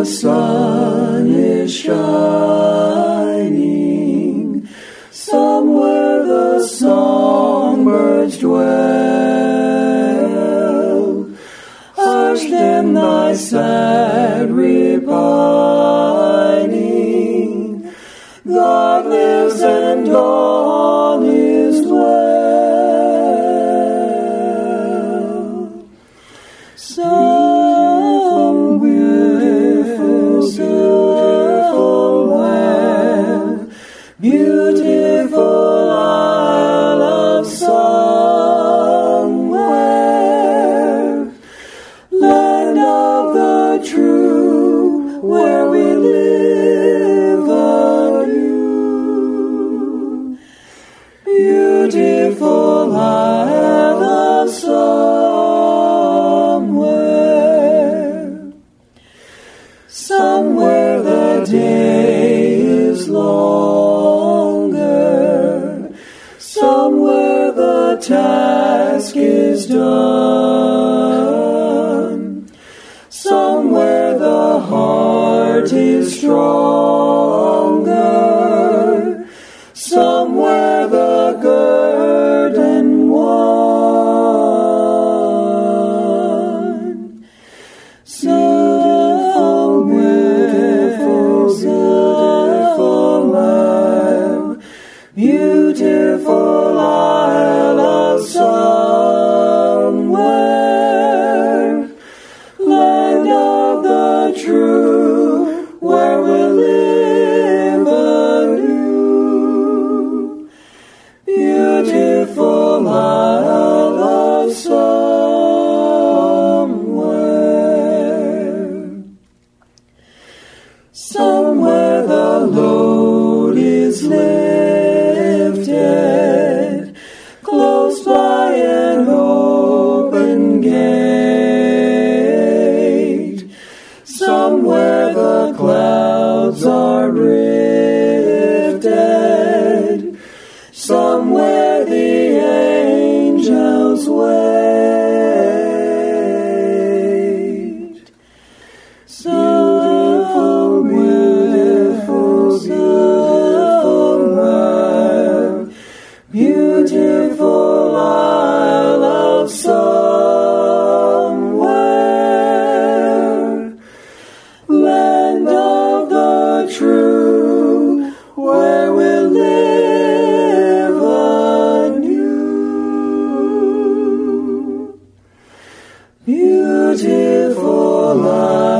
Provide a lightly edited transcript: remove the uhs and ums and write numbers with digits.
the sun is shining, somewhere the songbirds dwell. Hush then thy sad repining, God lives and all is well. Some beautiful, beautiful land, beautiful isle of somewhere, land of the true, where we live anew. Beautiful isle of somewhere, somewhere the day is longer, somewhere the task is done, somewhere the heart is stronger, somewhere the burden won. Some beautiful, beautiful land, beautiful isle of somewhere, land of the true, where we live anew. Beautiful isle of somewhere, somewhere the load is lifted, close by an open gate, somewhere the clouds are rifted, somewhere the angels wait. Some beautiful, beautiful land, beautiful isle of somewhere, land of the true, where we live anew. Beautiful isle